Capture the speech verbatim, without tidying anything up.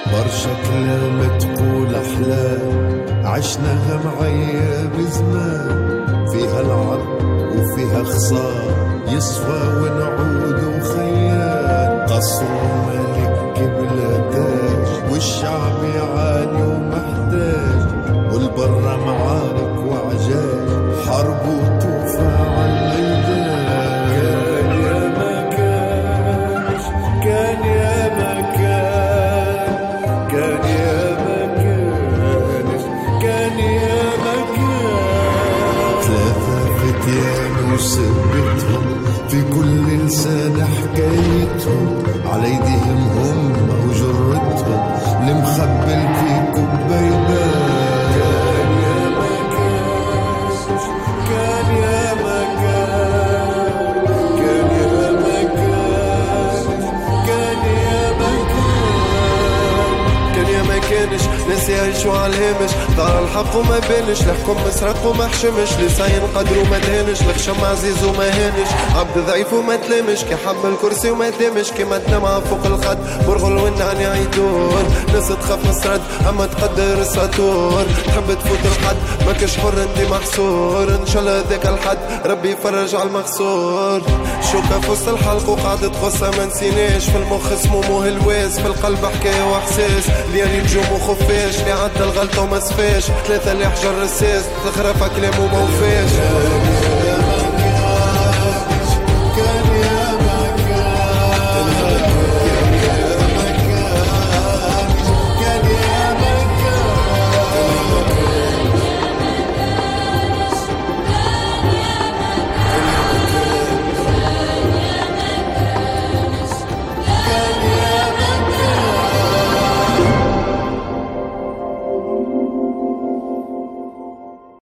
برشا كلام تقول أحلام عشناها معايا بزمان، فيها العرض وفيها خسار يصفى ونعود وخيال. قصر ملك بلا تاج والشعب يعاني ومحتاج، والبرا معارك وعجاج حرب وطوفة على الميدان. كان يا ما كانش، كان يا ما كان، كان يا ما كانش، كان يا ما كان. ثلاثة فتيان وسبتهم في كل لسان حكايتهم، على ايديهم هم وجرتهم المخبل في كبيبان. كان يا ما كانش، كان يا ما كان، كان يا ما كانش، كان يا ما كان. كان يا ما كانش ناس يعيشوا على الهامش، دار الحق وما بانش، لحكم مسرق وما حشمش، لساين قدر وما دهنش، لخشم عزيز وما هانش، عبد ضعيف وما تلامش، كي حب الكرسي وما دامش، كيما تنام فوق الخد برغل والنعني عيدون. ناس تخاف مسرد اما تقدر السطور، تحب تفوت الحد ما كش حر انت محصور، ان شاء الله ذاك الحد ربي يفرج على المخسور. شوكة في وسط الحلق وقاعدة تغصة ما نسيناش، في المخ سمومه هلواس، في القلب حكاية واحساس، ليالي نجوم وخفاش، اللي عدى الغلطة وما سفاش، ثلاثة اللي حجر رساس تغرفها كلام وما وفاش.